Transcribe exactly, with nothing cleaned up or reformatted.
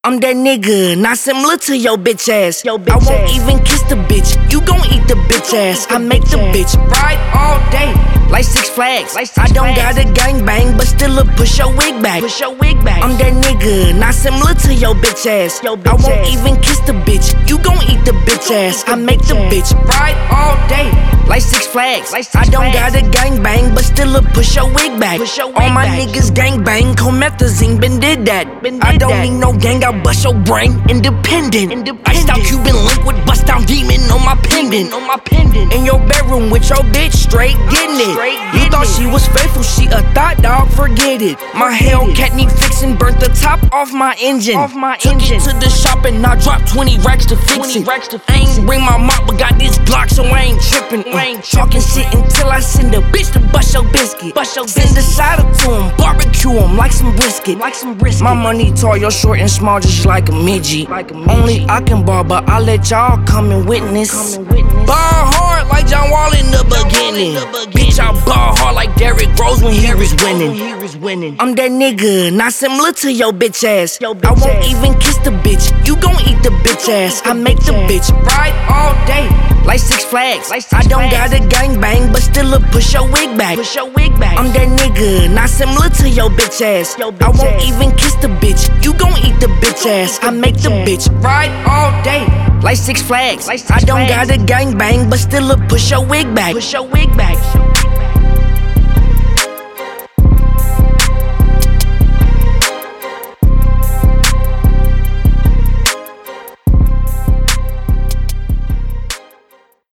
I'm that nigga, not similar to your bitch ass. Yo, bitch I won't ass. even kiss the bitch, you gon' eat the bitch ass. I make the bitch ride all day, like Six Flags. Like Six I don't Flags. got a gang bang, but still a push your wig back. Push your wig back. I'm that nigga, not similar to your bitch ass. Yo, I bitch won't ass. even kiss the bitch, you gon' eat the bitch ass. I make the bitch ride all day, like Six Flags. Like Six I don't Flags. got a gang bang, but still a push your wig back. Push your All wig my back. niggas gang bang, comethazine, been did that. Been I did don't that. need no gang, I bust your brain, independent. Independent. Iced out Cuban link with bust down demon on my pendant. on my pendant. In your bedroom with your bitch, straight getting it. Straight You getting thought it. she was faithful, she a thought dog, forget it. My Hellcat need fixing, burnt the top off my engine. Off my Took engine. it to the shop and I dropped twenty racks to fix twenty it. racks to I fix ain't it. bring my mop, but got this Glock, so I ain't tripping. I ain't Talking shit until I send a bitch to bust your biscuit. Bust your Send a biscuit. side to him, barbecue him like some brisket. Like some brisket. My money tall, you're short and small, just like a midget. Like a midget. Only I can ball, but I let y'all come and witness. Come and witness. Ball hard like John Wall in the beginning. in the Bitch, I ball hard like Derrick Rose when he was winning. He was winning. I'm that nigga, not similar to your bitch ass. Yo, I bitch won't ass. even kiss the bitch, you gon' eat the bitch ass. I make the bitch ride all day, like Six Flags. Like Six I don't Flags. got a gang bang, but still a push your wig back. Push your wig back. I'm that nigga, not similar to your bitch ass. Yo, I bitch won't ass. even kiss the bitch, you gon' eat the bitch ass. I make the bitch ride all day, like Six Flags. Like Six I don't Flags. got a gang bang, but still a push your wig back. Push your wig back.